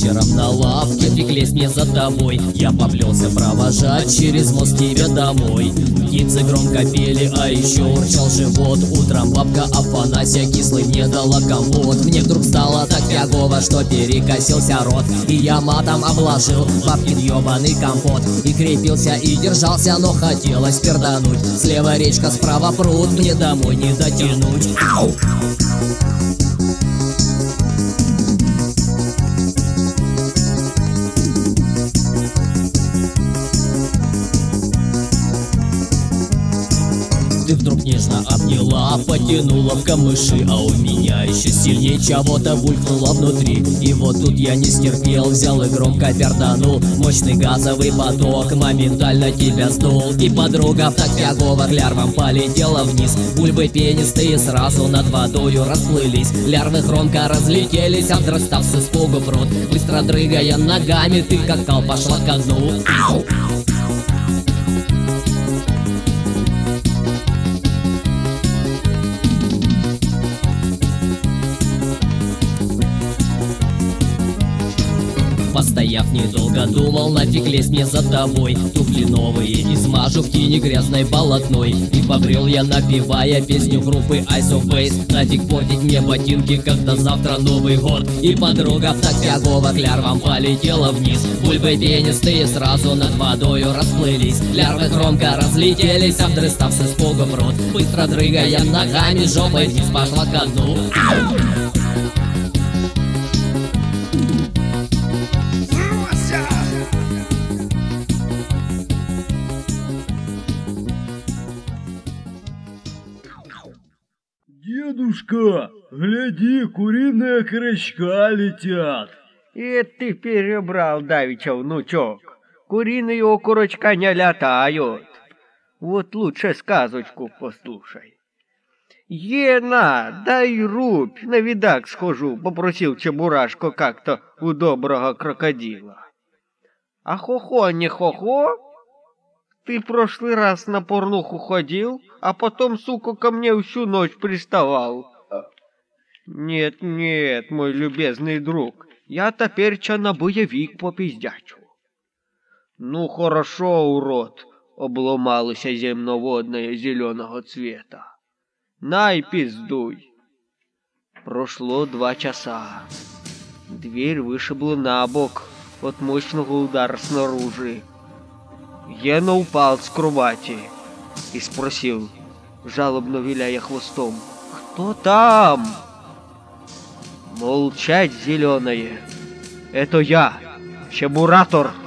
Вечером на лавке фиг мне за тобой. Я поплелся провожать через мост тебя домой. Птицы громко пели, а еще урчал живот. Утром бабка Афанасия кислый мне дала компот. Мне вдруг стало так фигово, что перекосился рот. И я матом обложил бабкин ёбаный компот. И крепился, и держался, но хотелось пердануть. Слева речка, справа пруд, мне домой не дотянуть. Ау! Ты вдруг нежно обняла, потянула в камыши, а у меня еще сильнее чего-то булькнуло внутри. И вот тут я не стерпел, взял и громко перданул. Мощный газовый поток моментально тебя сдул. И подруга так фигово к лярвам полетела вниз. Бульбы пенистые сразу над водою расплылись. Лярвы громко разлетелись, обдрастав с испугу пруд. Быстро дрыгая ногами, ты как кал пошла ко дну. Ау! Постояв недолго, думал, нафиг лезть мне за тобой. Туфли новые измажу в тени грязной болотной. И побрел я, напевая песню группы Ice of Base. Нафиг портить мне ботинки, когда завтра Новый год. И подруга так фигово к лярвам полетела вниз. Бульбы пенистые сразу над водою расплылись. Лярвы громко разлетелись, обдрыстав с испугу в рот. Быстро дрыгая ногами, жопой вниз пошла ко дну. Ау! Дедушка, гляди, куриные окорочка летят. И ты перебрал давеча, внучок. Куриные окорочка не летают. Вот лучше сказочку послушай. Ена, дай рубь, на видак схожу, попросил Чебурашко как-то у доброго крокодила. А хохо не хохо? Ты прошлый раз на порнуху ходил, а потом, сука, ко мне всю ночь приставал. Нет, нет, мой любезный друг, я теперь-ча на боевик попиздячу. Ну хорошо, урод, обломалося земноводное зеленого цвета. Най пиздуй. Прошло 2 часа. Дверь вышибла на бок от мощного удара снаружи. Гена упал с кровати и спросил, жалобно виляя хвостом: «Кто там?» «Молчать, зеленое! Это я, Чебуратор!»